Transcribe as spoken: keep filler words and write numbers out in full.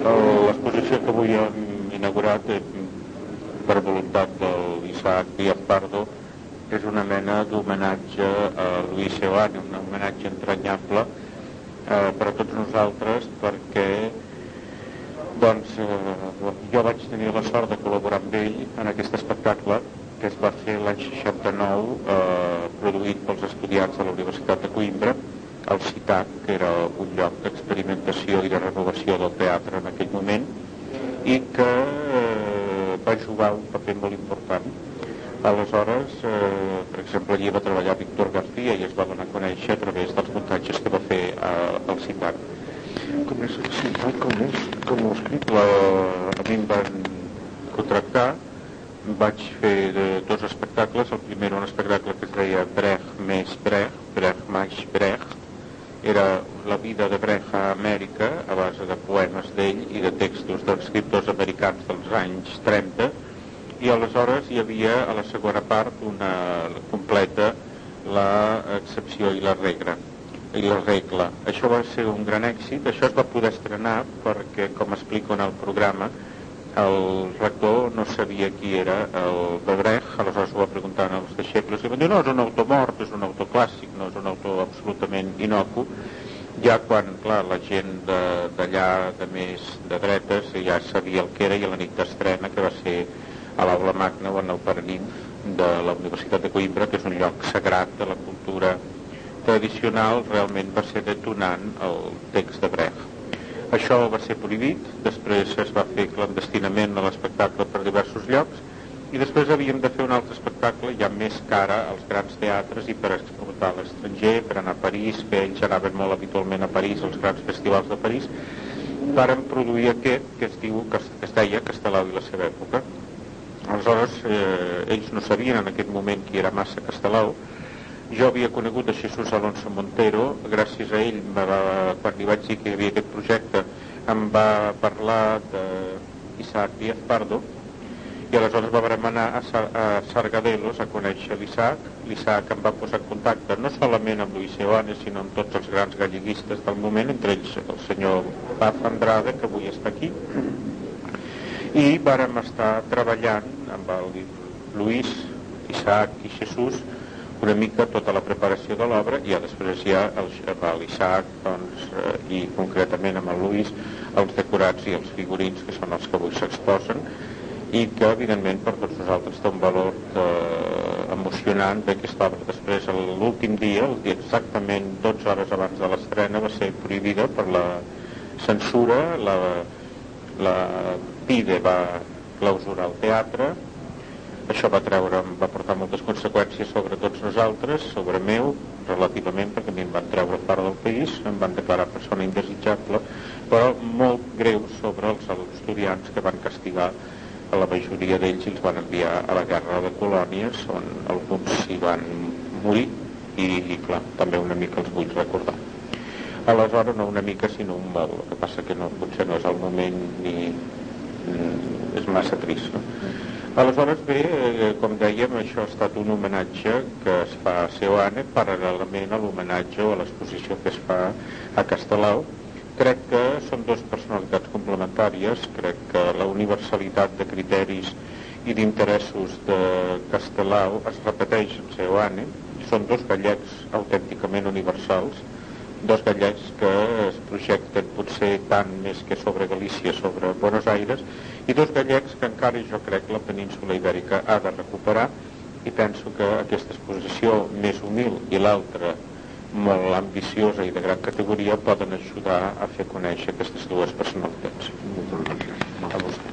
L'exposició que avui hem inaugurat per voluntat de l'Isaac Díaz Pardo és una mena d'homenatge a Luis Seoane, un homenatge entranyable eh, per a tots nosaltres, perquè doncs, eh, jo vaig tenir la sort de col·laborar amb ell en aquest espectacle que es va fer l'any seixanta-nou, eh, produït pels estudiants de la Universitat de Coimbra, al CITAC, que era un lloc d'experimentació i de renovació del teatre en aquell moment, i que eh, va jugar un paper molt important. Aleshores, eh, per exemple, allí va treballar Víctor García i es va donar a conèixer a través dels muntatges que va fer eh, al CITAC. Com és el CITAC? Com és? Com ho escrit? La, a mi em van contractar, vaig fer de, dos espectacles. El primer era un espectacle que es deia Brecht més Brecht, Brecht més Brecht. Era la vida de Brecht a Amèrica, a base de poemes d'ell i de textos d'escriptors americans dels anys trenta, i aleshores hi havia a la segona part una completa l'excepció i la regla. I la regla. Això va ser un gran èxit. Això es va poder estrenar perquè, com explico en el programa, el rector no sabia qui era el de Brecht, aleshores ho va preguntar als deixebles i van dir, no, és un autor mort, és un autor clàssic, no és un autor absolutament inocu. Ja quan, clar, la gent d'allà de, de més de dretes ja sabia el que era, i a la nit d'estrena, que va ser a l'Aula Magna o en el Paraninf de la Universitat de Coimbra, que és un lloc sagrat de la cultura tradicional, realment va ser detonant el text de Brecht. Això va ser prohibit, després es va fer clandestinament a l'espectacle per diversos llocs, i després havíem de fer un altre espectacle ja més cara als grans teatres i per exportar a l'estranger, per anar a París, que ells anaven molt habitualment a París, als grans festivals de París. Vàrem produir aquest, que es, diu, que es deia Castelao i la seva època. Aleshores, eh, ells no sabien en aquest moment qui era Massa Castelao. Jo havia conegut a Jesús Alonso Montero, gràcies a ell, va, quan li vaig dir que hi havia aquest projecte, em va parlar d'Isaac Díaz Pardo, i aleshores vam anar a, Sar a Sargadelos a conèixer l'Isaac. L'Isaac em va posar en contacte no solament amb Luis Seoane, sinó amb tots els grans galleguistes del moment, entre ells el senyor Paz Andrade, que avui està aquí, i vàrem estar treballant amb el Luis, Isaac i Jesús una mica tota la preparació de l'obra, i ja després ja l'Isaac doncs, eh, i concretament amb el Luis, els decorats i els figurins, que són els que avui s'exposen, i que evidentment per tots nosaltres té un valor eh, emocionant d'aquesta obra. Després, l'últim dia, el dia exactament dotze hores abans de l'estrena, va ser prohibida per la censura, la, la PIDE va clausurar el teatre. Això va, treure, va portar moltes conseqüències sobre tots nosaltres, sobre meu, relativament, perquè a mi em van treure fora del país, em van declarar persona indesitjable, però molt greu sobre els estudiants que van castigar a la majoria d'ells i els van enviar a la guerra de colònies, on alguns s'hi van morir, i, i clar, també una mica els vull recordar. Aleshores, no una mica, sinó un molt, el que passa que no, potser no és el moment ni, ni és massa trist, no? Aleshores, bé, eh, com dèiem, això ha estat un homenatge que es fa a Seoane paral·lelament a l'homenatge o a l'exposició que es fa a Castelao. Crec que són dues personalitats complementàries. Crec que la universalitat de criteris i d'interessos de Castelao es repeteix en Seoane. Són dos gallecs autènticament universals, dos gallecs que es projecten potser tant més que sobre Galícia, sobre Buenos Aires, i dos gallecs que encara jo crec la península ibèrica ha de recuperar, i penso que aquesta exposició més humil i l'altra molt ambiciosa i de gran categoria poden ajudar a fer conèixer aquestes dues personalitats. Moltes gràcies. A vostè.